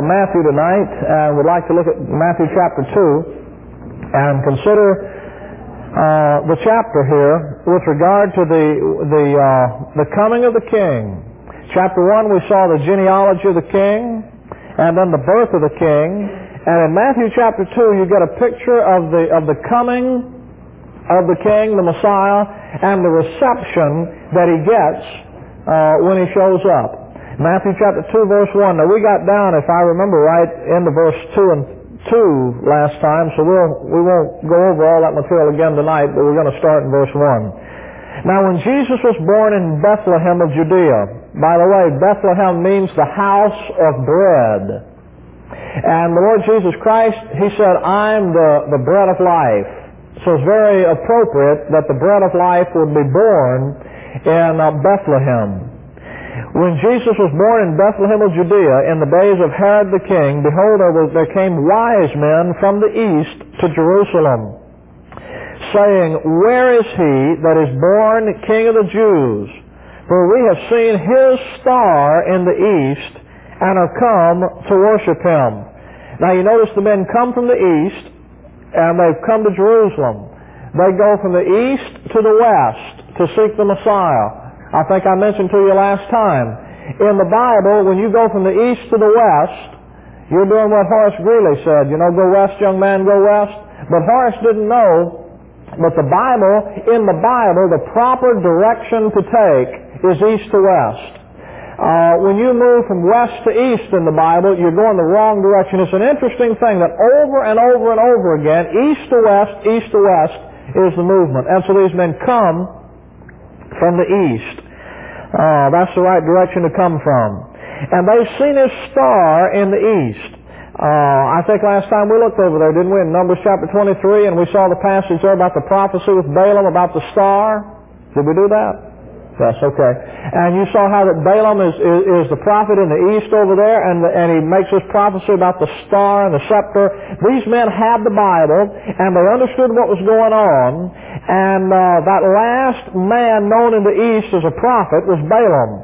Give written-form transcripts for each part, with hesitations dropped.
from Matthew tonight, and would like to look at Matthew chapter 2 and consider the chapter here with regard to the coming of the King. Chapter 1, we saw the genealogy of the King, and then the birth of the King. And in Matthew chapter 2, you get a picture of the coming of the King, the Messiah, and the reception that he gets when he shows up. Matthew chapter 2, verse 1. Now we got down, if I remember right, into verse 2 last time, so we won't go over all that material again tonight, but we're going to start in verse 1. Now when Jesus was born in Bethlehem of Judea, by the way, Bethlehem means the house of bread. And the Lord Jesus Christ, He said, I'm the bread of life. So it's very appropriate that the bread of life would be born in Bethlehem. When Jesus was born in Bethlehem of Judea in the days of Herod the king, behold, there came wise men from the east to Jerusalem, saying, Where is he that is born King of the Jews? For we have seen his star in the east, and are come to worship him. Now you notice the men come from the east, and they've come to Jerusalem. They go from the east to the west to seek the Messiah. I think I mentioned to you last time, in the Bible, when you go from the east to the west, you're doing what Horace Greeley said, go west, young man, go west. But Horace didn't know that in the Bible, the proper direction to take is east to west. When you move from west to east in the Bible, you're going the wrong direction. It's an interesting thing that over and over and over again, east to west is the movement. And so these men come from the east. That's the right direction to come from. And they've seen his star in the east. I think last time we looked over there, didn't we, in Numbers chapter 23, and we saw the passage there about the prophecy with Balaam about the star. Did we do that? Yes, okay. And you saw how that Balaam is the prophet in the east over there, and he makes this prophecy about the star and the scepter. These men had the Bible, and they understood what was going on, and that last man known in the east as a prophet was Balaam.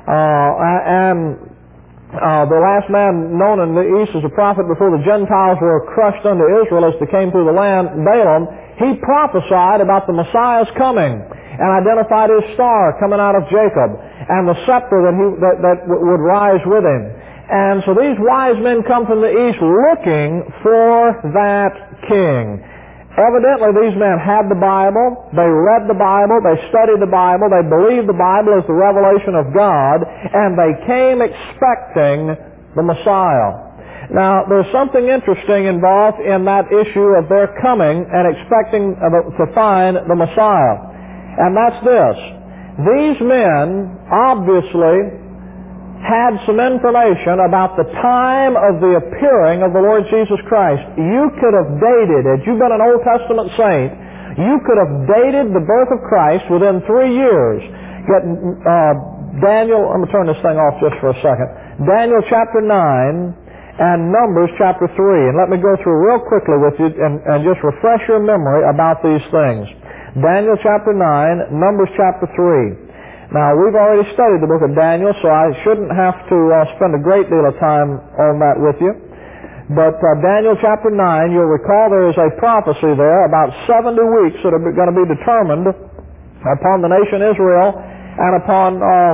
The last man known in the east as a prophet before the Gentiles were crushed unto Israel as they came through the land, Balaam, he prophesied about the Messiah's coming, and identified his star coming out of Jacob, and the scepter that would rise with him. And so these wise men come from the east looking for that king. Evidently these men had the Bible, they read the Bible, they studied the Bible, they believed the Bible as the revelation of God, and they came expecting the Messiah. Now, there's something interesting involved in that issue of their coming and expecting to find the Messiah. And that's this. These men obviously had some information about the time of the appearing of the Lord Jesus Christ. You could have dated, had you been an Old Testament saint, you could have dated the birth of Christ within 3 years. Get Daniel, I'm going to turn this thing off just for a second. Daniel chapter 9 and Numbers chapter 3. And let me go through real quickly with you and just refresh your memory about these things. Daniel chapter 9, Numbers chapter 3. Now, we've already studied the book of Daniel, so I shouldn't have to spend a great deal of time on that with you. But Daniel chapter 9, you'll recall there is a prophecy there about 70 weeks that are going to be determined upon the nation Israel and upon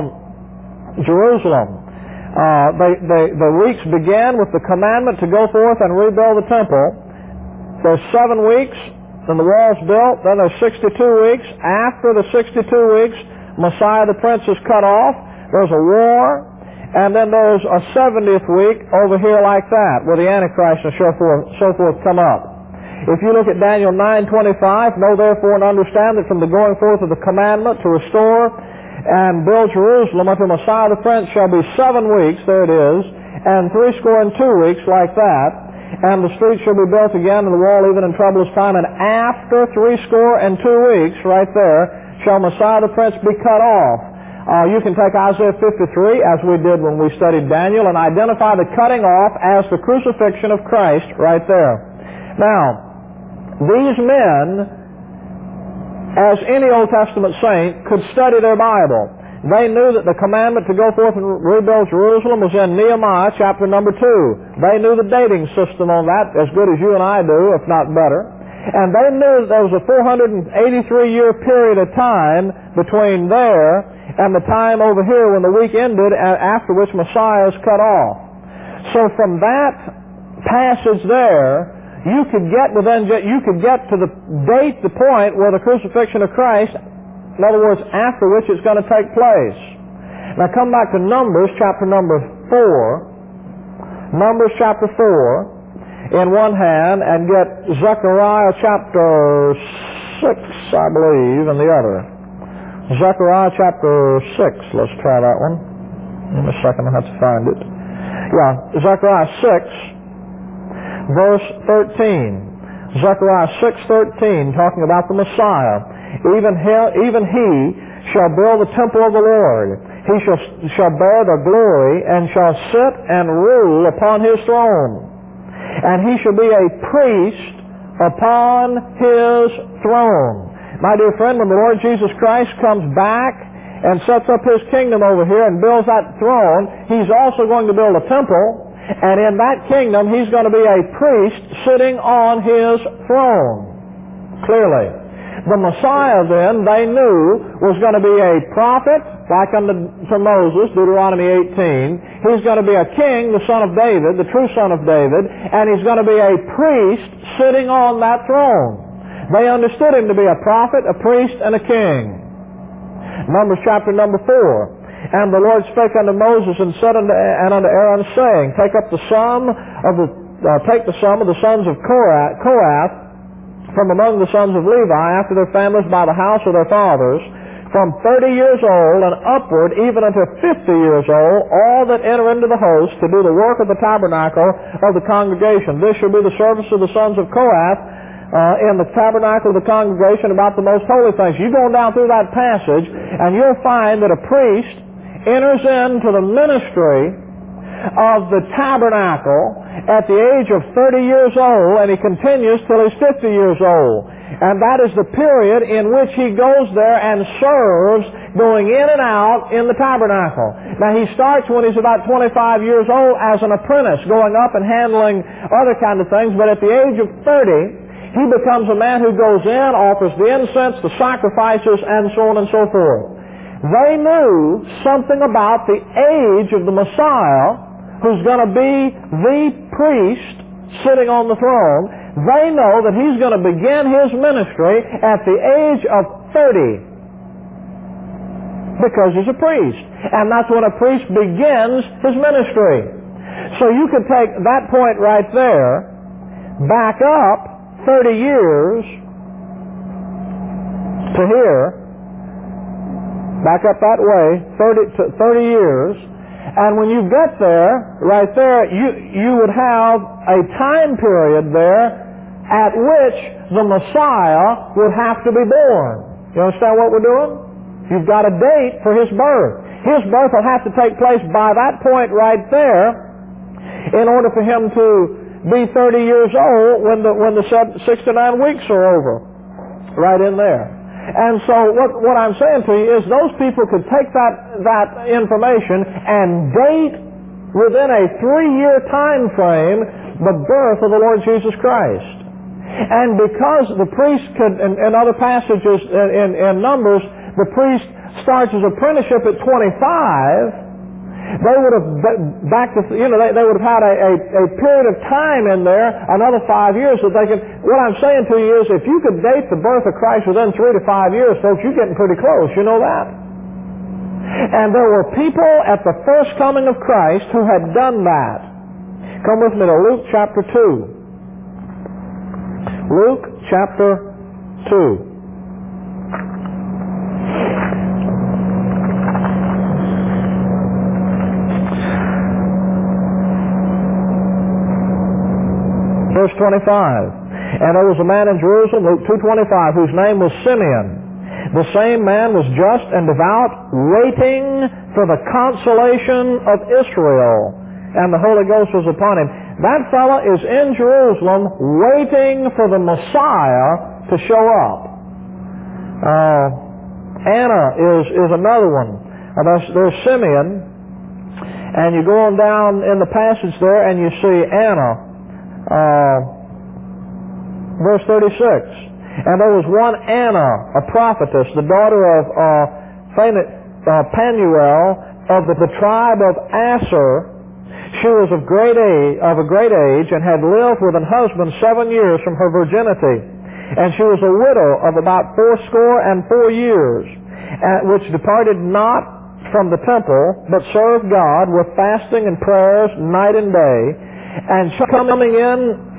Jerusalem. The weeks began with the commandment to go forth and rebuild the temple. There's 7 weeks. Then the wall's built. Then there's 62 weeks. After the 62 weeks, Messiah the Prince is cut off. There's a war. And then there's a 70th week over here like that, where the Antichrist and so forth come up. If you look at Daniel 9:25, know therefore and understand that from the going forth of the commandment to restore and build Jerusalem unto Messiah the Prince shall be 7 weeks, there it is, and 62 weeks like that. And the streets shall be built again, and the wall even in troublous time. And after 62 weeks, right there, shall Messiah the Prince be cut off. You can take Isaiah 53, as we did when we studied Daniel, and identify the cutting off as the crucifixion of Christ right there. Now, these men, as any Old Testament saint, could study their Bible. They knew that the commandment to go forth and rebuild Jerusalem was in Nehemiah chapter number 2. They knew the dating system on that as good as you and I do, if not better. And they knew that there was a 483-year period of time between there and the time over here when the week ended, after which Messiah is cut off. So from that passage there, you could get to the date, the point where the crucifixion of Christ, in other words, after which it's going to take place. Now come back to Numbers chapter number 4. Numbers chapter 4 in one hand, and get Zechariah chapter 6, I believe, in the other. Zechariah chapter 6. Let's try that one. Give me a second, I have to find it. Yeah, Zechariah 6, verse 13. Zechariah 6:13, talking about the Messiah. Even he shall build the temple of the Lord. He shall bear the glory, and shall sit and rule upon his throne. And he shall be a priest upon his throne. My dear friend, when the Lord Jesus Christ comes back and sets up his kingdom over here and builds that throne, he's also going to build a temple. And in that kingdom, he's going to be a priest sitting on his throne. Clearly. The Messiah then, they knew, was going to be a prophet, like unto Moses, Deuteronomy 18. He's going to be a king, the son of David, the true son of David, and he's going to be a priest sitting on that throne. They understood him to be a prophet, a priest, and a king. Numbers chapter number 4. And the Lord spake unto Moses and said unto Aaron, saying, Take the sum of the sons of Kohath from among the sons of Levi after their families by the house of their fathers, from 30 years old and upward, even unto 50 years old, all that enter into the host to do the work of the tabernacle of the congregation. This shall be the service of the sons of Kohath in the tabernacle of the congregation about the most holy things. You go down through that passage, and you'll find that a priest enters into the ministry of the tabernacle at the age of 30 years old, and he continues till he's 50 years old. And that is the period in which he goes there and serves, going in and out in the tabernacle. Now he starts when he's about 25 years old as an apprentice, going up and handling other kind of things, but at the age of 30, he becomes a man who goes in, offers the incense, the sacrifices, and so on and so forth. They knew something about the age of the Messiah, who's going to be the priest sitting on the throne. They know that he's going to begin his ministry at the age of 30, because he's a priest. And that's when a priest begins his ministry. So you could take that point right there, back up 30 years to here, back up that way, 30 years, and when you get there, right there, you would have a time period there at which the Messiah would have to be born. You understand what we're doing? You've got a date for his birth. His birth will have to take place by that point right there in order for him to be 30 years old when the 6 to 9 weeks are over. Right in there. And so what I'm saying to you is those people could take that information and date within a 3-year time frame the birth of the Lord Jesus Christ. And because the priest could, in other passages in Numbers, the priest starts his apprenticeship at 25, they would have they would have had a period of time in there, another 5 years, that they could. What I'm saying to you is, if you could date the birth of Christ within 3 to 5 years, folks, you're getting pretty close. You know that. And there were people at the first coming of Christ who had done that. Come with me to Luke chapter 2. Luke chapter 2. Verse 25, and there was a man in Jerusalem, Luke 2:25, whose name was Simeon. The same man was just and devout, waiting for the consolation of Israel, and the Holy Ghost was upon him. That fellow is in Jerusalem waiting for the Messiah to show up. Anna is another one There's Simeon, and you go on down in the passage there, and you see Anna, verse 36. And there was one Anna, a prophetess, the daughter of Phanuel of the tribe of Aser. She was of a great age, and had lived with an husband 7 years from her virginity. And she was a widow of about 84 years, which departed not from the temple, but served God with fasting and prayers night and day. And she coming in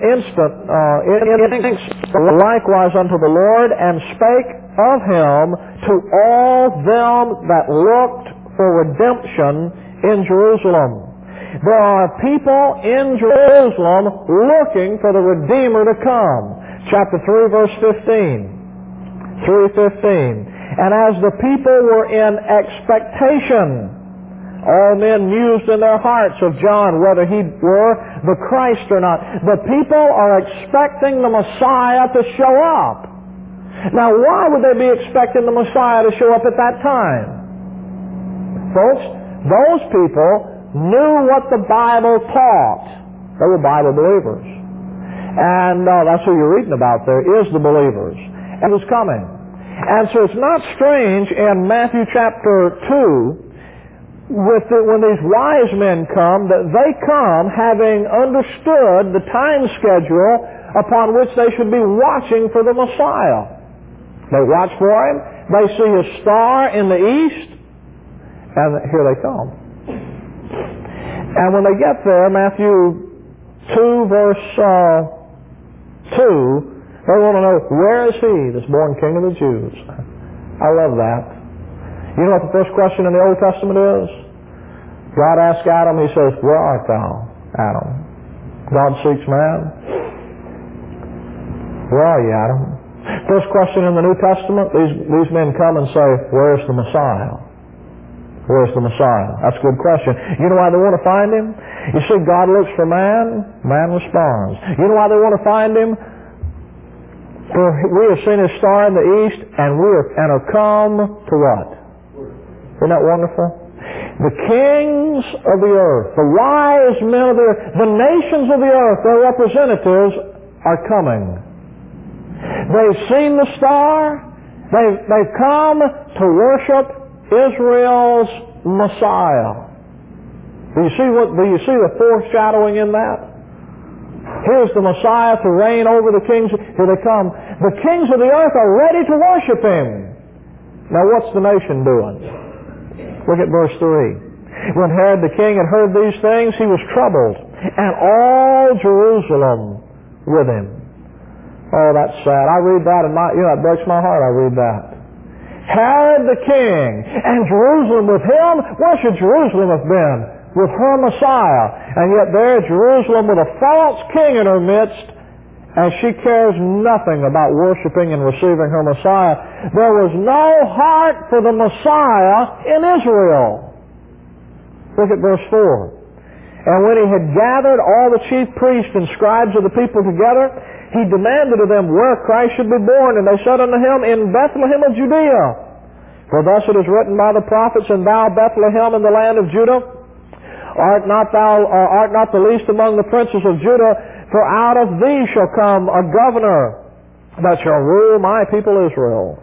likewise unto the Lord, and spake of him to all them that looked for redemption in Jerusalem. There are people in Jerusalem looking for the Redeemer to come. Chapter 3, verse 15. 3:15. And as the people were in expectation, all men mused in their hearts of John whether he were the Christ or not. The people are expecting the Messiah to show up. Now, why would they be expecting the Messiah to show up at that time? Folks, those people knew what the Bible taught. They were Bible believers. And that's who you're reading about there, is the believers. And it was coming. And so it's not strange in Matthew chapter 2, when these wise men come, that they come having understood the time schedule upon which they should be watching for the Messiah. They watch for him, they see his star in the east, and here they come. And when they get there, Matthew 2 verse 2, they want to know, where is he, this born King of the Jews? I love that. You know what the first question in the Old Testament is? God asks Adam, he says, where art thou, Adam? God seeks man. Where are you, Adam? First question in the New Testament, these men come and say, where's the Messiah? Where's the Messiah? That's a good question. You know why they want to find him? You see, God looks for man, man responds. You know why they want to find him? For we have seen his star in the east, and are come to what? Isn't that wonderful? The kings of the earth, the wise men of the earth, the nations of the earth, their representatives are coming. They've seen the star. They've come to worship Israel's Messiah. Do you see the foreshadowing in that? Here's the Messiah to reign over the kings. Here they come. The kings of the earth are ready to worship him. Now what's the nation doing? Look at verse 3. When Herod the king had heard these things, he was troubled, and all Jerusalem with him. Oh, that's sad. I read that, and it breaks my heart. I read that. Herod the king, and Jerusalem with him. Where should Jerusalem have been? With her Messiah. And yet there Jerusalem with a false king in her midst, and she cares nothing about worshiping and receiving her Messiah. There was no heart for the Messiah in Israel. Look at verse 4. And when he had gathered all the chief priests and scribes of the people together, he demanded of them where Christ should be born. And they said unto him, in Bethlehem of Judea. For thus it is written by the prophets, and thou, Bethlehem, in the land of Judah, art not the least among the princes of Judah, for out of thee shall come a governor that shall rule my people Israel.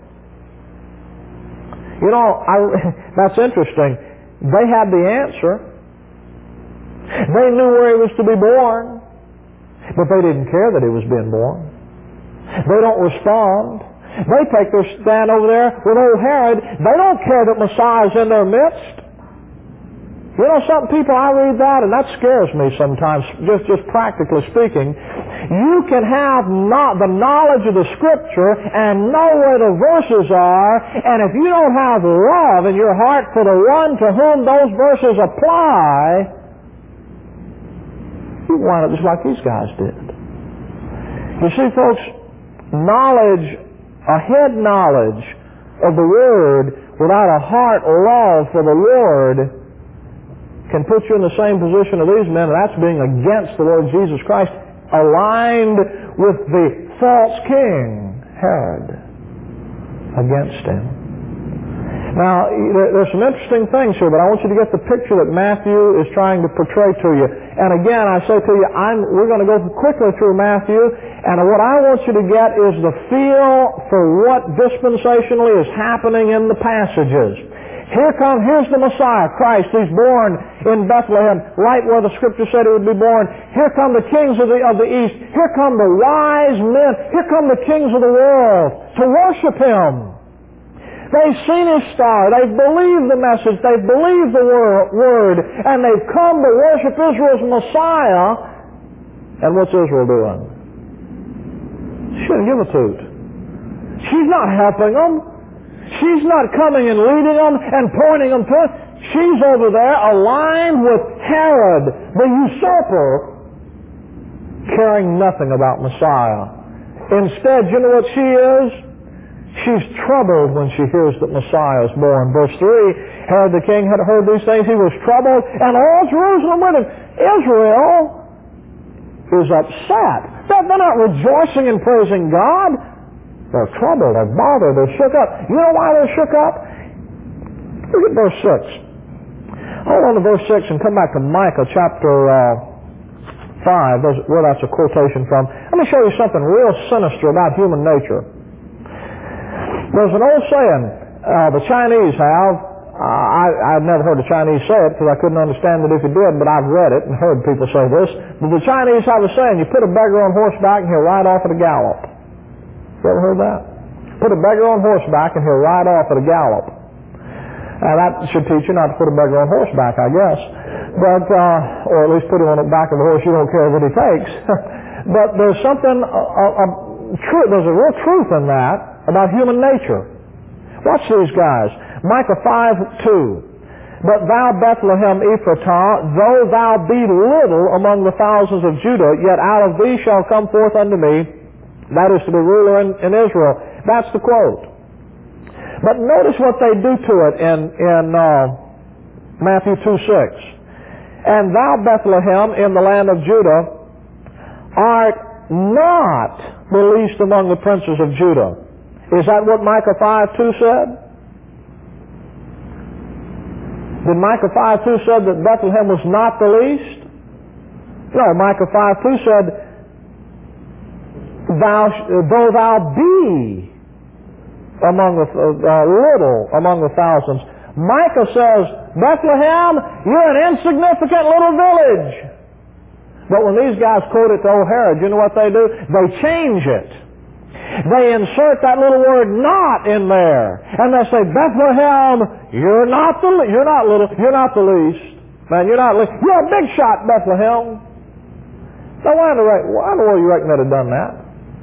You know, that's interesting. They had the answer. They knew where he was to be born, but they didn't care that he was being born. They don't respond. They take their stand over there with old Herod. They don't care that Messiah's in their midst. You know, some people, I read that, and that scares me sometimes, just practically speaking. You can have the knowledge of the Scripture and know where the verses are, and if you don't have love in your heart for the one to whom those verses apply, you wind up just like these guys did. You see, folks, a head knowledge of the Word without a heart love for the Lord can put you in the same position of these men, and that's being against the Lord Jesus Christ, aligned with the false king, Herod, against him. Now, there's some interesting things here, but I want you to get the picture that Matthew is trying to portray to you. And again, I say to you, we're going to go quickly through Matthew, and what I want you to get is the feel for what dispensationally is happening in the passages. Here's the Messiah, Christ. He's born in Bethlehem, right where the Scripture said he would be born. Here come the kings of the East. Here come the wise men. Here come the kings of the world to worship Him. They've seen His star. They've believed the message. They've believed the word. And they've come to worship Israel's Messiah. And what's Israel doing? She didn't give a toot. She's not helping them. She's not coming and leading them and pointing them to it. She's over there aligned with Herod, the usurper, caring nothing about Messiah. Instead, you know what she is? She's troubled when she hears that Messiah is born. Verse 3, Herod the king had heard these things. He was troubled, and all Jerusalem with him. Israel is upset. They're not rejoicing and praising God. They're troubled, they're bothered, they're shook up. You know why they're shook up? Look at verse 6. Hold on to verse 6 and come back to Micah chapter 5, where that's a quotation from. Let me show you something real sinister about human nature. There's an old saying the Chinese have. I've never heard the Chinese say it because I couldn't understand it if it did, but I've read it and heard people say this. But the Chinese have a saying, you put a beggar on horseback and he'll ride off at a gallop. You ever heard that? Put a beggar on horseback and he'll ride off at a gallop. Now that should teach you not to put a beggar on horseback, I guess. But, or at least put him on the back of a horse you don't care what he takes. But there's something, there's a real truth in that about human nature. Watch these guys. Micah 5:2. But thou, Bethlehem Ephratah, though thou be little among the thousands of Judah, yet out of thee shall come forth unto me, that is to be ruler in Israel. That's the quote. But notice what they do to it in Matthew 2:6. And thou, Bethlehem, in the land of Judah, art not the least among the princes of Judah. Is that what Micah 5:2 said? Did Micah 5:2 said that Bethlehem was not the least? No, Micah 5:2 said, though thou be among the little among the thousands. Micah says, Bethlehem, you're an insignificant little village. But when these guys quote it to old Herod, you know what they do? They change it. They insert that little word "not" in there, and they say, Bethlehem, you're not little, you're not the least. Man, you're a big shot, Bethlehem. Now, why in the world you reckon they'd have done that?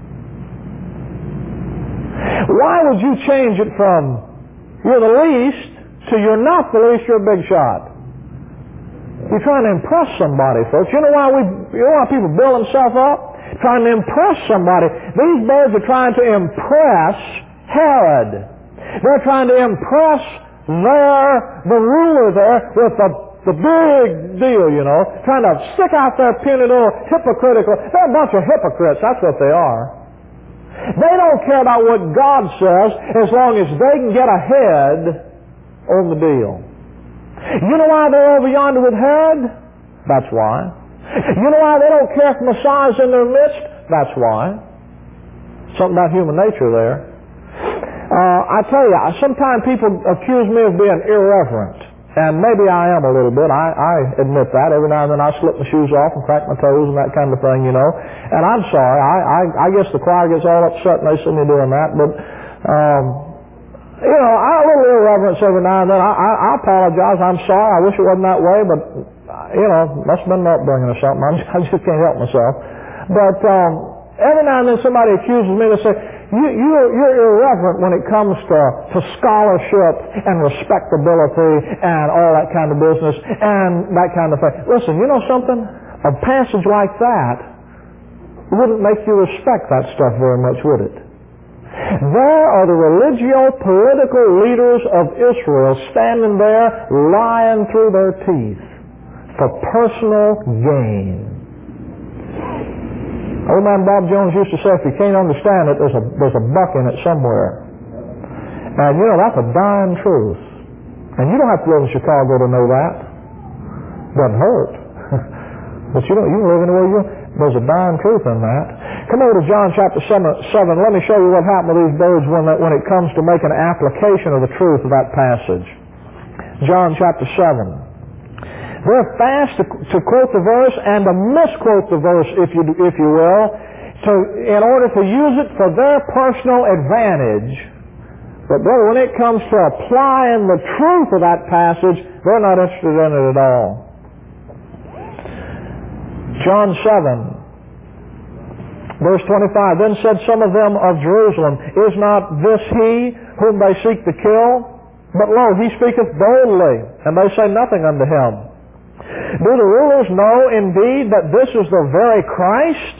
Why would you change it from you're the least to you're not the least, you're a big shot? You're trying to impress somebody, folks. You know why people build themselves up? Trying to impress somebody. These birds are trying to impress Herod. They're trying to impress the ruler there with the big deal, you know, trying to stick out their puny little hypocritical. They're a bunch of hypocrites. That's what they are. They don't care about what God says as long as they can get ahead on the deal. You know why they're over yonder with Herod? That's why. You know why they don't care if Messiah's in their midst? That's why. Something about human nature there. I tell you, sometimes people accuse me of being irreverent. And maybe I am a little bit. I admit that. Every now and then I slip my shoes off and crack my toes and that kind of thing, you know. And I'm sorry. I guess the choir gets all upset when they see me doing that. But, you know, I'm a little irreverent every now and then. I apologize. I'm sorry. I wish it wasn't that way. But, you know, must have been an upbringing or something. I just can't help myself. But every now and then somebody accuses me. They say, you're irreverent when it comes to scholarship and respectability and all that kind of business and that kind of thing. Listen, you know something? A passage like that wouldn't make you respect that stuff very much, would it? There are the religio-political leaders of Israel standing there lying through their teeth for personal gain. Old man Bob Jones used to say, if you can't understand it, there's a buck in it somewhere. And you know, that's a darn truth. And you don't have to live in Chicago to know that. Doesn't hurt. But you can live anywhere you want. There's a darn truth in that. Come over to John chapter 7. Let me show you what happened with these birds when it comes to making an application of the truth of that passage. John chapter 7. They're fast to quote the verse and to misquote the verse, if you will, in order to use it for their personal advantage. But brother, when it comes to applying the truth of that passage, they're not interested in it at all. John 7, verse 25, Then said some of them of Jerusalem, Is not this he whom they seek to kill? But lo, he speaketh boldly, and they say nothing unto him. Do the rulers know indeed that this is the very Christ?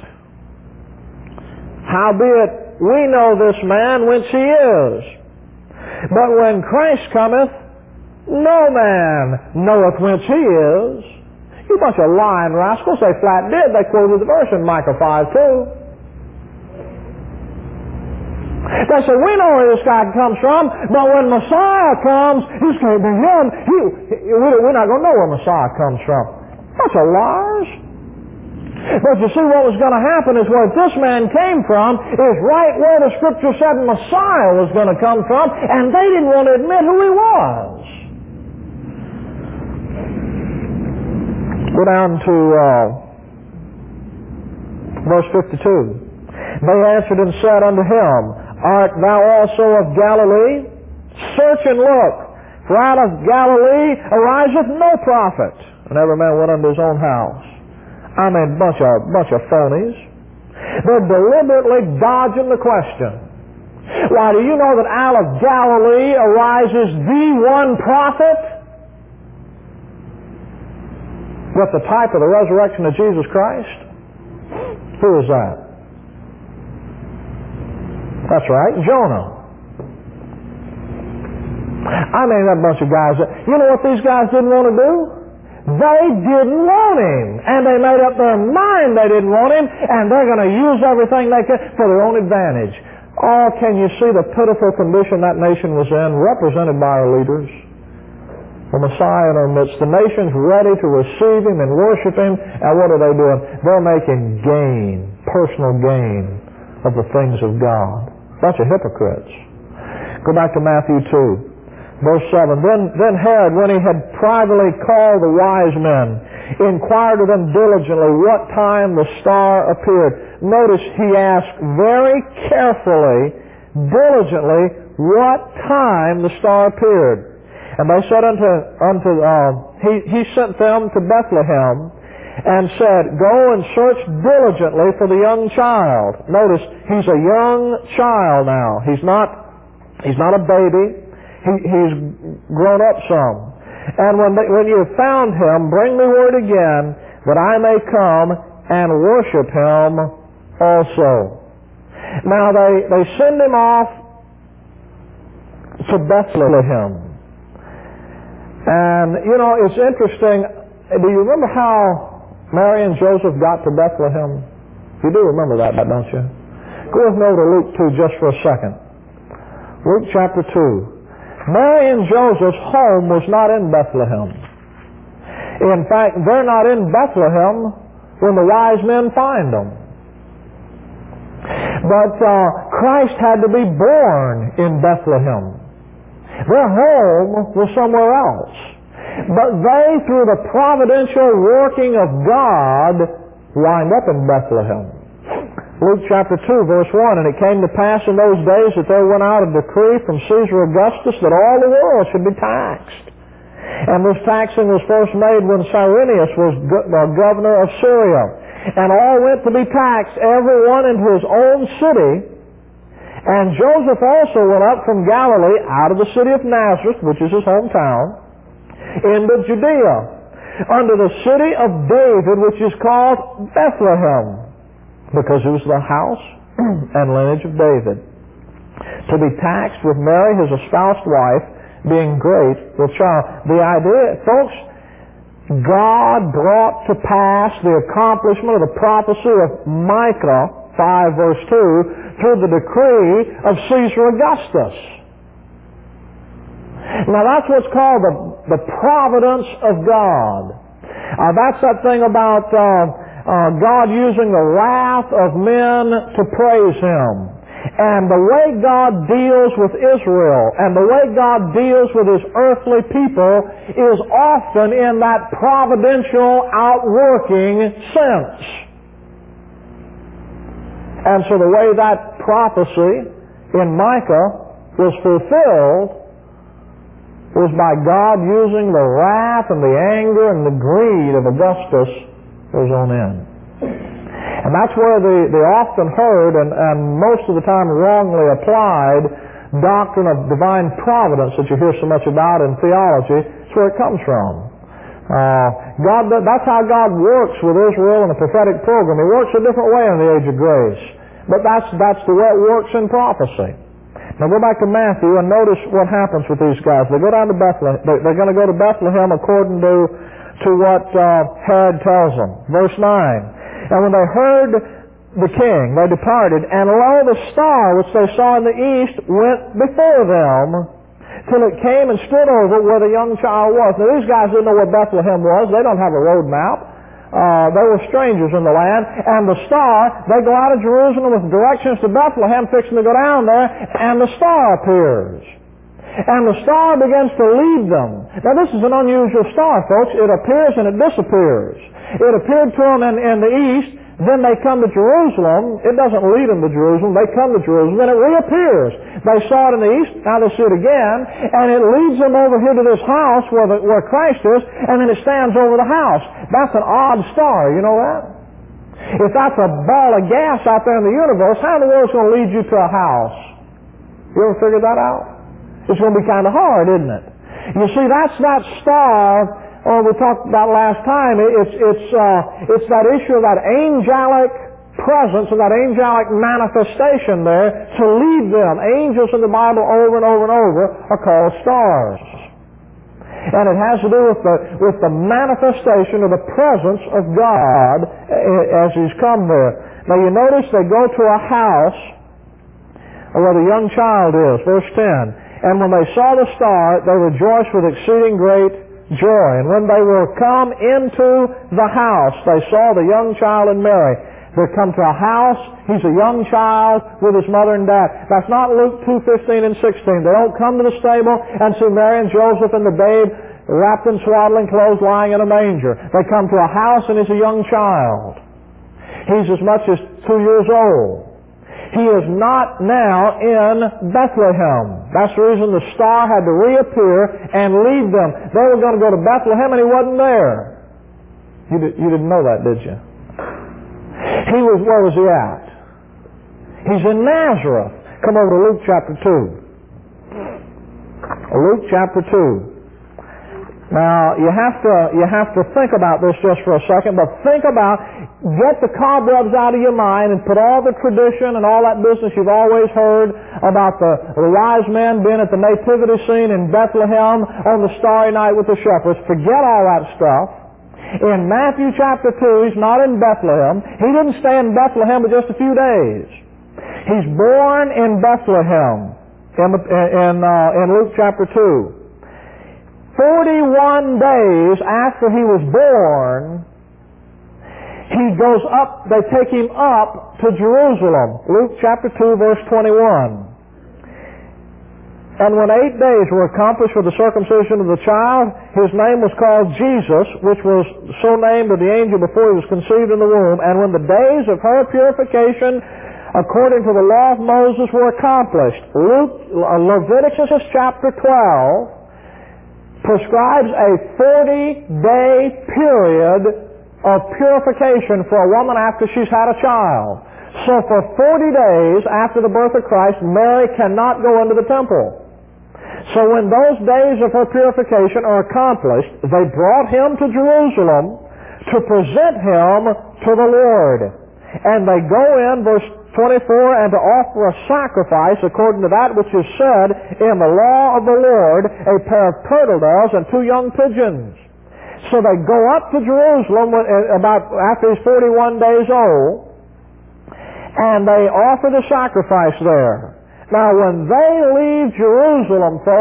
Howbeit, we know this man whence he is. But when Christ cometh, no man knoweth whence he is. You bunch of lying rascals, they flat did. They quoted the verse in Micah 5:2. They said, we know where this guy comes from, but when Messiah comes, he's going to be him. We're not going to know where Messiah comes from. Bunch of liars. But you see, what was going to happen is where this man came from is right where the Scripture said Messiah was going to come from, and they didn't want to admit who he was. Go down to verse 52. They answered and said unto him, Art thou also of Galilee? Search and look, for out of Galilee ariseth no prophet. And every man went unto his own house. I mean, bunch of phonies. They're deliberately dodging the question. Why, do you know that out of Galilee arises the one prophet? But the type of the resurrection of Jesus Christ? Who is that? That's right, Jonah. I mean, that bunch of guys. You know what these guys didn't want to do? They didn't want him. And they made up their mind they didn't want him, and they're going to use everything they can for their own advantage. Oh, can you see the pitiful condition that nation was in, represented by our leaders? The Messiah in our midst. The nation's ready to receive him and worship him, and what are they doing? They're making gain, personal gain, of the things of God. Bunch of hypocrites. Go back to Matthew 2, verse 7. Then Herod, when he had privately called the wise men, inquired of them diligently what time the star appeared. Notice he asked very carefully, diligently, what time the star appeared. And they said he sent them to Bethlehem, and said, Go and search diligently for the young child. Notice, he's a young child now. He's not a baby. He's grown up some. And when you have found him, bring me word again, that I may come and worship him also. Now they send him off to Bethlehem. And, you know, it's interesting. Do you remember how Mary and Joseph got to Bethlehem? You do remember that, don't you? Go with me over to Luke 2 just for a second. Luke chapter 2. Mary and Joseph's home was not in Bethlehem. In fact, they're not in Bethlehem when the wise men find them. But Christ had to be born in Bethlehem. Their home was somewhere else. But they, through the providential working of God, wind up in Bethlehem. Luke chapter 2, verse 1, And it came to pass in those days that there went out a decree from Caesar Augustus that all the world should be taxed. And this taxing was first made when Cyrenius was governor of Syria. And all went to be taxed, every one into his own city. And Joseph also went up from Galilee out of the city of Nazareth, which is his hometown, into Judea, unto the city of David, which is called Bethlehem, because it was the house and lineage of David, to be taxed with Mary, his espoused wife, being great with child. The idea, folks, God brought to pass the accomplishment of the prophecy of Micah 5 verse 2 through the decree of Caesar Augustus. Now that's what's called the providence of God. That's that thing about God using the wrath of men to praise Him. And the way God deals with Israel and the way God deals with His earthly people is often in that providential outworking sense. And so the way that prophecy in Micah was fulfilled was by God using the wrath and the anger and the greed of Augustus for His own end. And that's where the often heard and most of the time wrongly applied doctrine of divine providence that you hear so much about in theology, it's where it comes from. That's how God works with Israel in the prophetic program. He works a different way in the age of grace. But that's the way it works in prophecy. Now go back to Matthew and notice what happens with these guys. They go down to Bethlehem. They're going to go to Bethlehem according to what Herod tells them. Verse 9. And when they heard the king, they departed, and lo, the star which they saw in the east went before them, till it came and stood over where the young child was. Now these guys didn't know where Bethlehem was. They don't have a road map. They were strangers in the land. And the star, they go out of Jerusalem with directions to Bethlehem, fixing to go down there, and the star appears. And the star begins to lead them. Now this is an unusual star, folks. It appears and it disappears. It appeared to them in the east, then they come to Jerusalem. It doesn't lead them to Jerusalem. They come to Jerusalem, then it reappears. They saw it in the east, now they see it again, and it leads them over here to this house where Christ is, and then it stands over the house. That's an odd star, you know that? If that's a ball of gas out there in the universe, how in the world is it going to lead you to a house? You ever figured that out? It's going to be kind of hard, isn't it? You see, that's that star we talked about last time. It's that issue of that angelic presence, of that angelic manifestation there to lead them. Angels in the Bible over and over and over are called stars. And it has to do with the manifestation of the presence of God as He's come there. Now you notice they go to a house where the young child is, verse 10. And when they saw the star, they rejoiced with exceeding great joy. And when they were come into the house, they saw the young child and Mary. They come to a house, he's a young child with his mother and dad. That's not Luke 2:15 and 16. They don't come to the stable and see Mary and Joseph and the babe wrapped in swaddling clothes lying in a manger. They come to a house and he's a young child. He's as much as 2 years old. He is not now in Bethlehem. That's the reason the star had to reappear and lead them. They were going to go to Bethlehem and he wasn't there. You didn't know that, did you? Where was he at? He's in Nazareth. Come over to Luke chapter 2. Luke chapter 2. Now, you have to think about this just for a second, but get the cobwebs out of your mind and put all the tradition and all that business you've always heard about the wise men being at the nativity scene in Bethlehem on the starry night with the shepherds. Forget all that stuff. In Matthew chapter 2, he's not in Bethlehem. He didn't stay in Bethlehem but just a few days. He's born in Bethlehem in Luke chapter 2. 41 days after he was born, he goes up, they take him up to Jerusalem. Luke chapter 2, verse 21. And when 8 days were accomplished for the circumcision of the child, his name was called Jesus, which was so named of the angel before he was conceived in the womb. And when the days of her purification according to the law of Moses were accomplished, Leviticus chapter 12 prescribes a 40-day period of purification for a woman after she's had a child. So for 40 days after the birth of Christ, Mary cannot go into the temple. So when those days of her purification are accomplished, they brought him to Jerusalem to present him to the Lord. And they go in, verse 24, and to offer a sacrifice according to that which is said in the law of the Lord, a pair of turtle doves and 2 young pigeons. So they go up to Jerusalem about after he's 41 days old, and they offer the sacrifice there. Now when they leave Jerusalem, folks,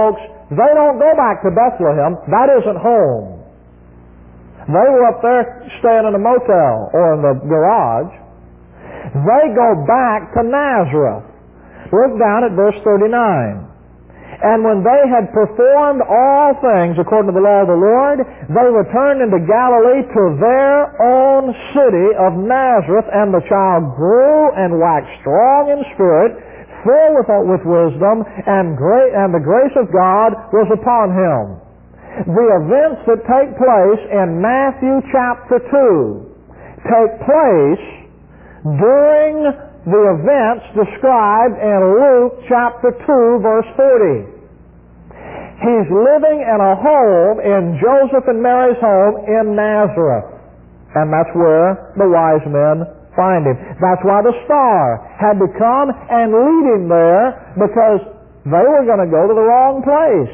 they don't go back to Bethlehem. That isn't home. They were up there staying in a motel or in the garage. They go back to Nazareth. Look down at verse 39. And when they had performed all things according to the law of the Lord, they returned into Galilee to their own city of Nazareth, and the child grew and waxed strong in spirit, full with wisdom, and the grace of God was upon him. The events that take place in Matthew chapter 2 take place during the events described in Luke chapter 2 verse 40. He's living in a home, in Joseph and Mary's home in Nazareth. And that's where the wise men find him. That's why the star had to come and lead him there, because they were going to go to the wrong place.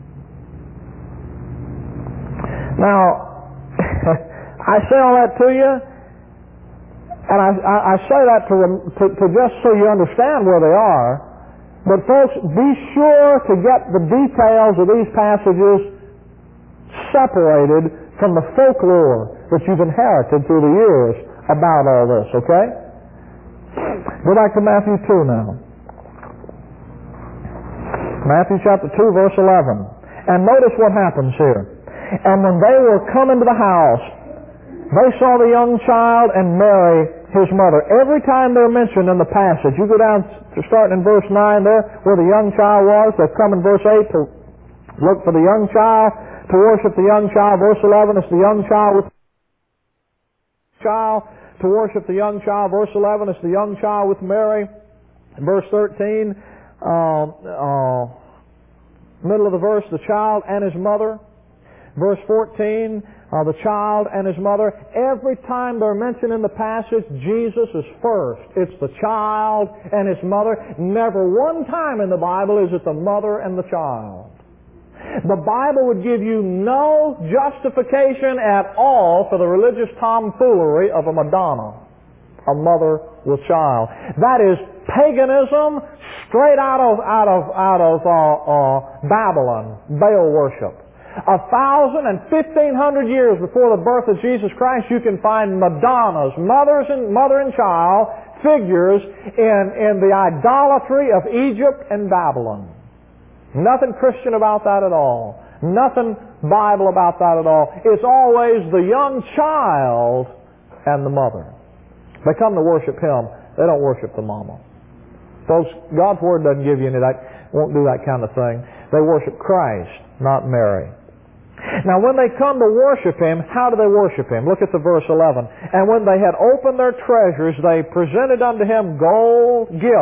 Now, I say all that to you, and I say that to just so you understand where they are. But folks, be sure to get the details of these passages separated from the folklore that you've inherited through the years about all this, okay? Go back to Matthew 2 now. Matthew chapter 2, verse 11. And notice what happens here. And when they were come into the house, they saw the young child and Mary, his mother. Every time they're mentioned in the passage, you go down to starting in verse 9 there, where the young child was. They've come in verse 8 to look for the young child, to worship the young child. Verse 11 is the young child with to worship the young child. Verse 11 is the young child with Mary. Verse 13, middle of the verse, the child and his mother. Verse 14, the child and his mother. Every time they're mentioned in the passage, Jesus is first. It's the child and his mother. Never one time in the Bible is it the mother and the child. The Bible would give you no justification at all for the religious tomfoolery of a Madonna, a mother with child. That is paganism straight out of Babylon, Baal worship. 1,000 and 1,500 years before the birth of Jesus Christ, you can find Madonnas, mother and child, figures in the idolatry of Egypt and Babylon. Nothing Christian about that at all. Nothing Bible about that at all. It's always the young child and the mother. They come to worship him. They don't worship the mama. Folks, God's Word doesn't give you any of that, won't do that kind of thing. They worship Christ, not Mary. Now when they come to worship him, how do they worship him? Look at the verse 11. And when they had opened their treasures, they presented unto him gold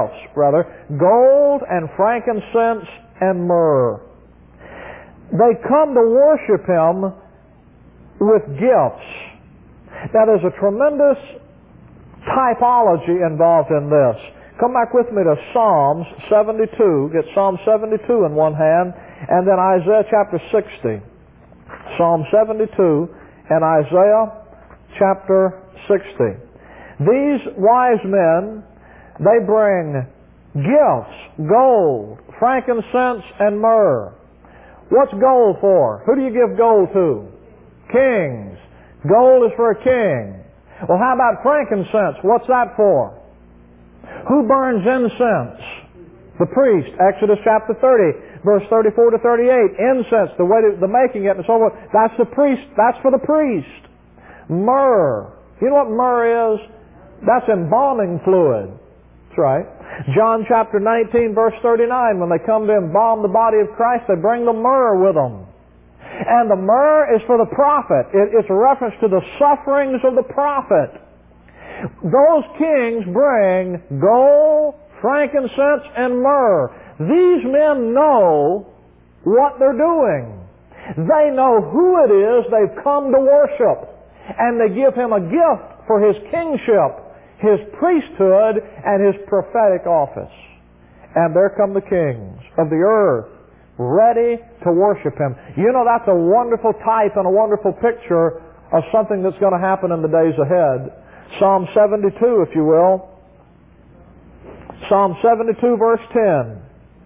and frankincense and myrrh. They come to worship him with gifts. Now there's a tremendous typology involved in this. Come back with me to Psalms 72. Get Psalm 72 in one hand, and then Isaiah chapter 60. Psalm 72 and Isaiah chapter 60. These wise men, they bring gifts, gold, frankincense, and myrrh. What's gold for? Who do you give gold to? Kings. Gold is for a king. Well, how about frankincense? What's that for? Who burns incense? The priest. Exodus chapter 30, verse 34 to 38. Incense, the way the making it and so forth. That's the priest. That's for the priest. Myrrh. You know what myrrh is? That's embalming fluid. That's right. John chapter 19, verse 39. When they come to embalm the body of Christ, they bring the myrrh with them. And the myrrh is for the prophet. It's a reference to the sufferings of the prophet. Those kings bring gold, frankincense, and myrrh. These men know what they're doing. They know who it is they've come to worship. And they give him a gift for his kingship, his priesthood, and his prophetic office. And there come the kings of the earth, ready to worship him. You know, that's a wonderful type and a wonderful picture of something that's going to happen in the days ahead. Psalm 72, if you will. Psalm 72, verse 10.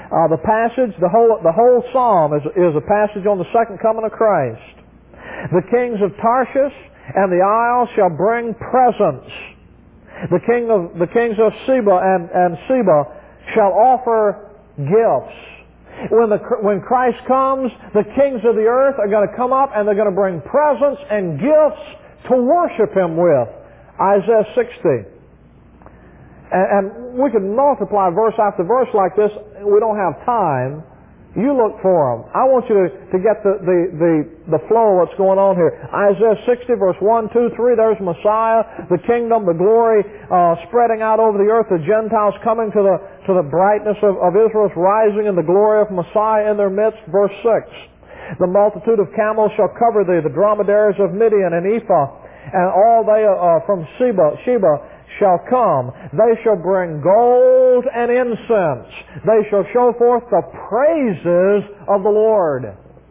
The passage, the whole psalm is a passage on the second coming of Christ. The kings of Tarshish and the isles shall bring presents. The kings of Seba and Seba shall offer gifts. When Christ comes, the kings of the earth are going to come up and they're going to bring presents and gifts to worship Him with. Isaiah 60. And we could multiply verse after verse like this. We don't have time. You look for them. I want you to get the flow of what's going on here. Isaiah 60 verse 1, 2, 3, there's Messiah, the kingdom, the glory spreading out over the earth, the Gentiles coming to the brightness of Israel's rising, and the glory of Messiah in their midst. Verse 6. The multitude of camels shall cover thee, the dromedaries of Midian and Ephah, and all they from Sheba shall come. They shall bring gold and incense. They shall show forth the praises of the Lord.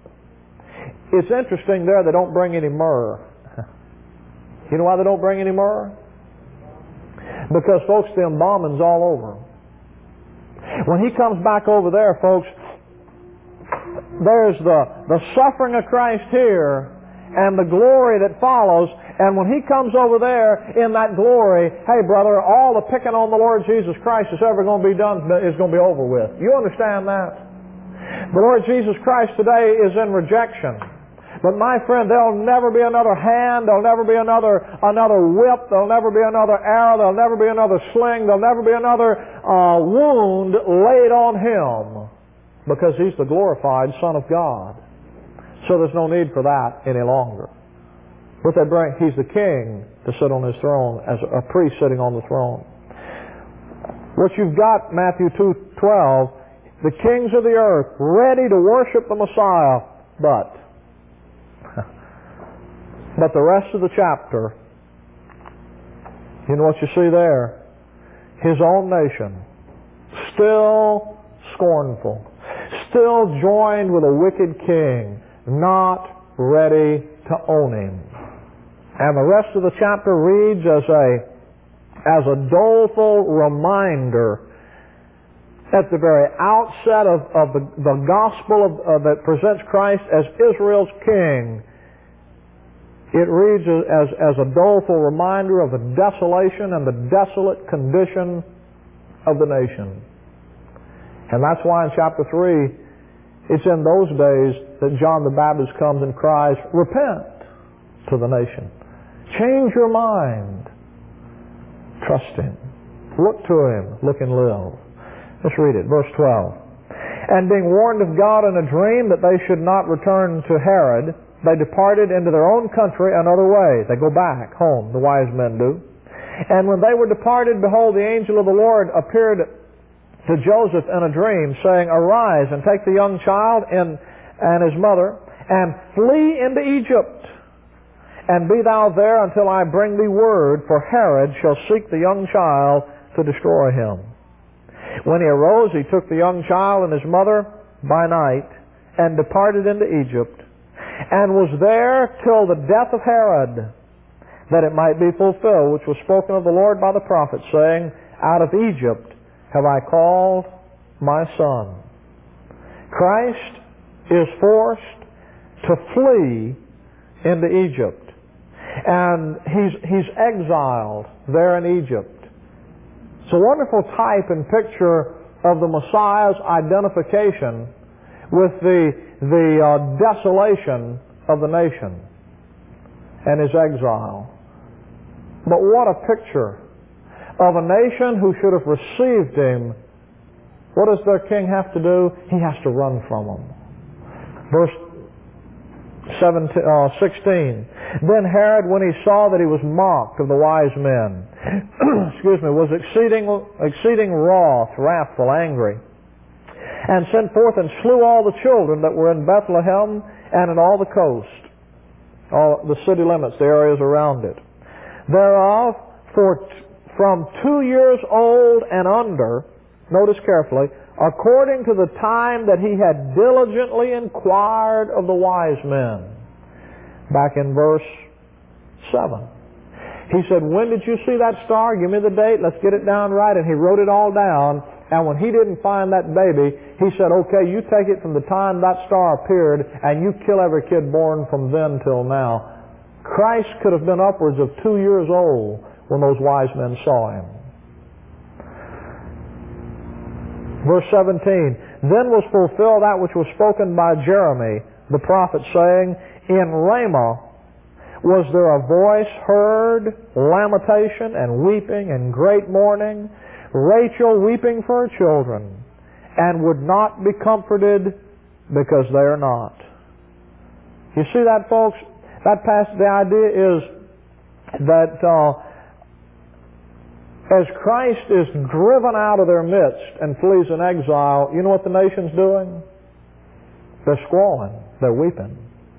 It's interesting there they don't bring any myrrh. You know why they don't bring any myrrh? Because, folks, the embalming's all over. When He comes back over there, folks, there's the suffering of Christ here and the glory that follows. And when He comes over there in that glory, hey brother, all the picking on the Lord Jesus Christ that's ever going to be done is going to be over with. You understand that? The Lord Jesus Christ today is in rejection. But my friend, there'll never be another hand, there'll never be another whip, there'll never be another arrow, there'll never be another sling, there'll never be another wound laid on Him, because He's the glorified Son of God. So there's no need for that any longer. What they bring, He's the King to sit on His throne as a priest sitting on the throne. What you've got, Matthew 2:12, the kings of the earth ready to worship the Messiah, but the rest of the chapter, you know what you see there? His own nation, still scornful, still joined with a wicked king, not ready to own Him. And the rest of the chapter reads as a doleful reminder at the very outset of the gospel that presents Christ as Israel's king. It reads as a doleful reminder of the desolation and the desolate condition of the nation. And that's why in chapter 3, it's in those days that John the Baptist comes and cries, "Repent," to the nation. Change your mind. Trust Him. Look to Him. Look and live. Let's read it. Verse 12. And being warned of God in a dream that they should not return to Herod, they departed into their own country another way. They go back home, the wise men do. And when they were departed, behold, the angel of the Lord appeared to Joseph in a dream, saying, Arise and take the young child and his mother, and flee into Egypt. And be thou there until I bring thee word, for Herod shall seek the young child to destroy him. When he arose, he took the young child and his mother by night, and departed into Egypt, and was there till the death of Herod, that it might be fulfilled, which was spoken of the Lord by the prophet, saying, Out of Egypt have I called my son. Christ is forced to flee into Egypt. And he's exiled there in Egypt. It's a wonderful type and picture of the Messiah's identification with the desolation of the nation and his exile. But what a picture of a nation who should have received him. What does their king have to do? He has to run from them. Verse 16. Then Herod, when he saw that he was mocked of the wise men, was exceeding wrathful, angry, and sent forth and slew all the children that were in Bethlehem and in all the coast, all the city limits, the areas around it. Thereof, from 2 years old and under, notice carefully, according to the time that he had diligently inquired of the wise men. Back in verse 7. He said, when did you see that star? Give me the date. Let's get it down right. And he wrote it all down. And when he didn't find that baby, he said, okay, you take it from the time that star appeared and you kill every kid born from then till now. Christ could have been upwards of 2 years old when those wise men saw him. Verse 17, then was fulfilled that which was spoken by Jeremy, the prophet, saying, in Ramah was there a voice heard, lamentation and weeping and great mourning, Rachel weeping for her children, and would not be comforted because they are not. You see that, folks? That passage, the idea is that as Christ is driven out of their midst and flees in exile, you know what the nation's doing? They're squalling. They're weeping.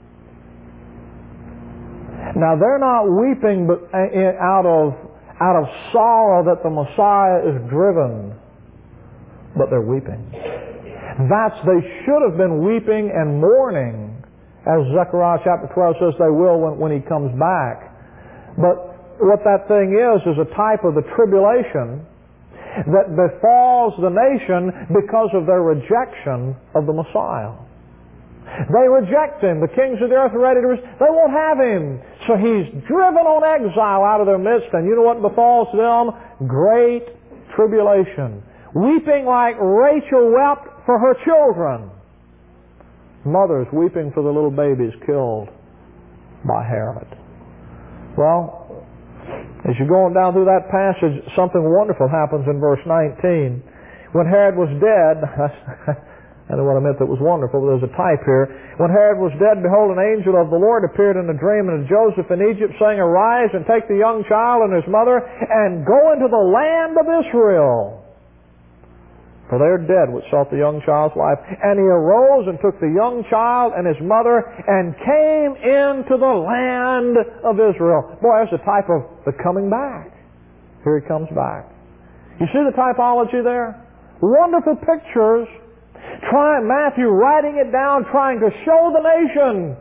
Now they're not weeping but out of sorrow that the Messiah is driven, but they're weeping. They should have been weeping and mourning, as Zechariah chapter 12 says they will when he comes back. But what that thing is a type of the tribulation that befalls the nation because of their rejection of the Messiah. They reject him. The kings of the earth are ready to they won't have him. So he's driven on exile out of their midst, and you know what befalls them? Great tribulation. Weeping like Rachel wept for her children. Mothers weeping for the little babies killed by Herod. Well, as you're going down through that passage, something wonderful happens in verse 19. When Herod was dead, I don't know what I meant that was wonderful, but there's a type here. When Herod was dead, behold, an angel of the Lord appeared in a dream unto Joseph in Egypt, saying, arise and take the young child and his mother, and go into the land of Israel. For they are dead which sought the young child's life. And he arose and took the young child and his mother and came into the land of Israel. Boy, that's a type of the coming back. Here he comes back. You see the typology there? Wonderful pictures. Matthew writing it down, trying to show the nation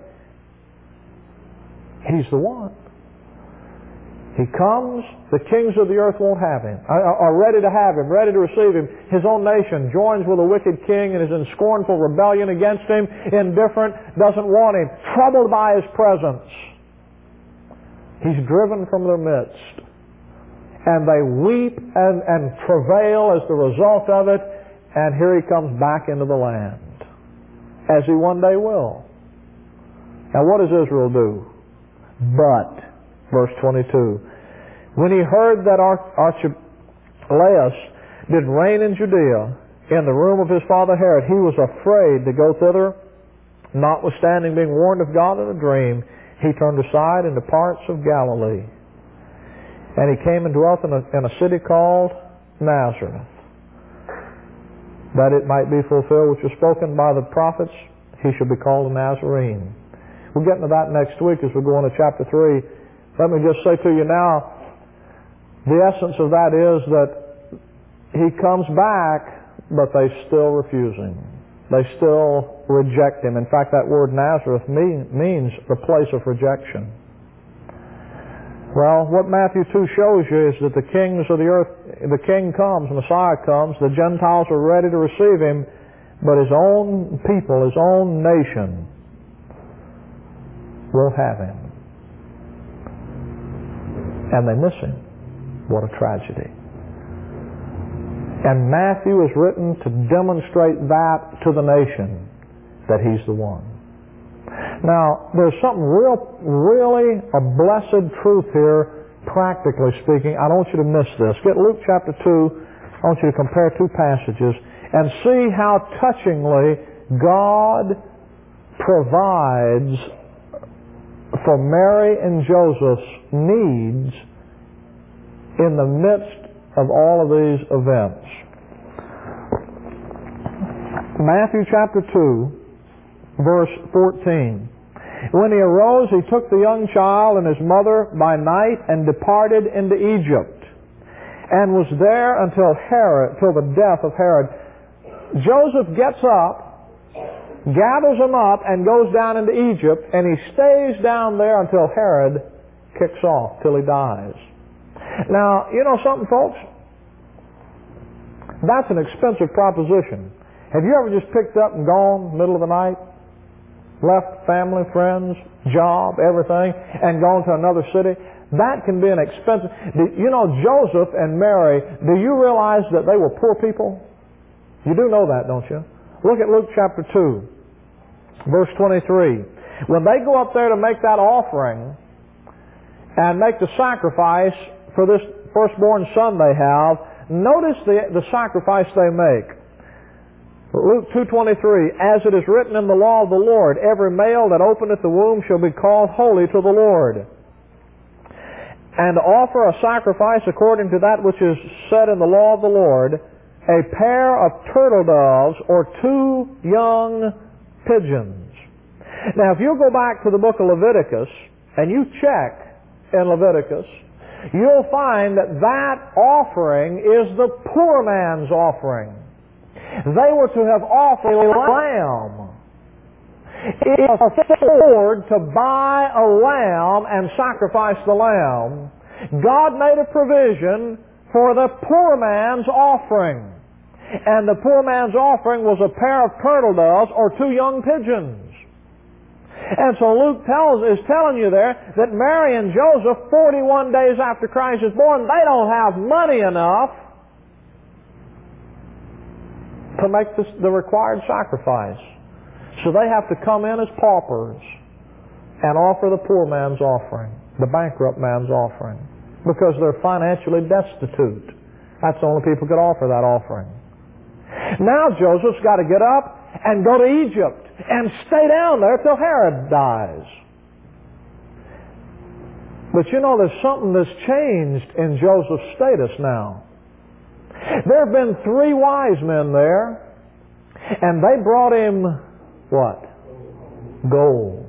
he's the one. He comes, the kings of the earth won't have him, are ready to have him, ready to receive him. His own nation joins with a wicked king and is in scornful rebellion against him, indifferent, doesn't want him, troubled by his presence. He's driven from their midst. And they weep and travail as the result of it, and here he comes back into the land, as he one day will. Now what does Israel do? But, verse 22, when he heard that Archelaus did reign in Judea, in the room of his father Herod, he was afraid to go thither, notwithstanding being warned of God in a dream, he turned aside into parts of Galilee. And he came and dwelt in a city called Nazareth, that it might be fulfilled which was spoken by the prophets, he should be called a Nazarene. We'll get into that next week as we go into chapter 3. Let me just say to you now, the essence of that is that he comes back, but they still refuse him. They still reject him. In fact, that word Nazareth means the place of rejection. Well, what Matthew 2 shows you is that the kings of the earth, the king comes, Messiah comes, the Gentiles are ready to receive him, but his own people, his own nation will have him. And they miss him. What a tragedy. And Matthew is written to demonstrate that to the nation, that he's the one. Now, there's something really a blessed truth here, practically speaking. I don't want you to miss this. Get Luke chapter 2. I want you to compare two passages and see how touchingly God provides for Mary and Joseph's needs in the midst of all of these events. Matthew chapter 2, verse 14. When he arose, he took the young child and his mother by night and departed into Egypt, and was there until the death of Herod. Joseph gets up, gathers them up, and goes down into Egypt, and he stays down there until Herod kicks off, till he dies. Now, you know something, folks? That's an expensive proposition. Have you ever just picked up and gone middle of the night? Left family, friends, job, everything, and gone to another city? That can be an expensive... You know, Joseph and Mary, do you realize that they were poor people? You do know that, don't you? Look at Luke chapter 2, verse 23. When they go up there to make that offering and make the sacrifice for this firstborn son they have, notice the sacrifice they make. Luke 2:23, as it is written in the law of the Lord, every male that openeth the womb shall be called holy to the Lord. And to offer a sacrifice according to that which is said in the law of the Lord, a pair of turtle doves or 2 young pigeons. Now, if you go back to the book of Leviticus and you check in Leviticus, you'll find that offering is the poor man's offering. They were to have offered a lamb. If you afford to buy a lamb and sacrifice the lamb, God made a provision for the poor man's offering. And the poor man's offering was a pair of turtle doves or 2 young pigeons. And so Luke is telling you there that Mary and Joseph, 41 days after Christ is born, they don't have money enough to make the required sacrifice. So they have to come in as paupers and offer the poor man's offering, the bankrupt man's offering, because they're financially destitute. That's the only people who could offer that offering. Now Joseph's got to get up and go to Egypt and stay down there till Herod dies. But you know, there's something that's changed in Joseph's status now. There have been 3 wise men there, and they brought him what? Gold.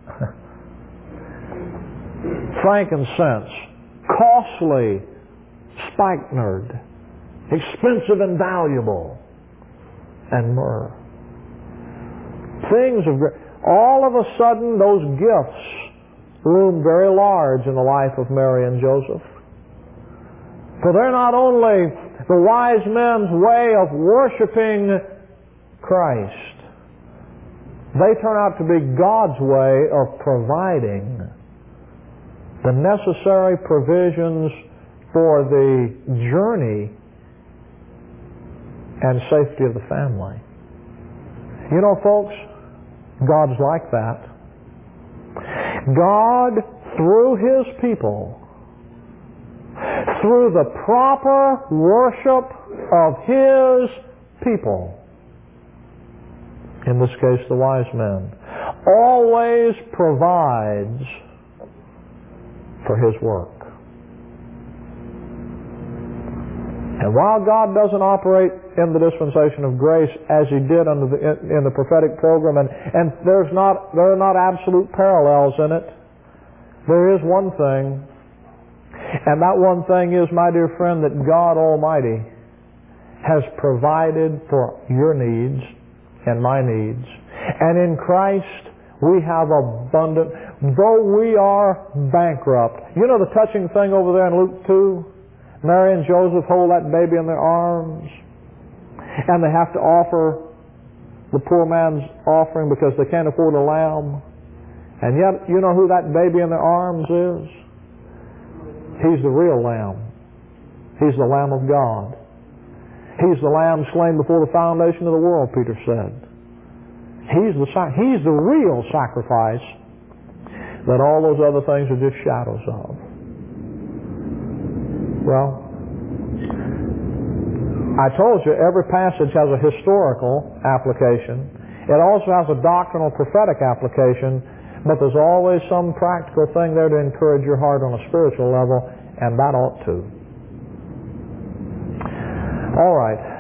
Frankincense, costly spikenard, expensive and valuable, and myrrh. Things of all of a sudden, those gifts loomed very large in the life of Mary and Joseph. For they're not only the wise men's way of worshiping Christ, they turn out to be God's way of providing the necessary provisions for the journey and safety of the family. You know, folks, God's like that. God, through His people, through the proper worship of His people, in this case the wise men, always provides for His work. And while God doesn't operate in the dispensation of grace as He did in the prophetic program, and there are not absolute parallels in it, there is one thing, and that one thing is, my dear friend, that God Almighty has provided for your needs and my needs. And in Christ we have abundant, though we are bankrupt. You know the touching thing over there in Luke 2? Mary and Joseph hold that baby in their arms, and they have to offer the poor man's offering because they can't afford a lamb. And yet, you know who that baby in their arms is? He's the real lamb. He's the Lamb of God. He's the lamb slain before the foundation of the world, Peter said. He's the real sacrifice that all those other things are just shadows of. Well, I told you every passage has a historical application. It also has a doctrinal prophetic application, but there's always some practical thing there to encourage your heart on a spiritual level, and that ought to. All right.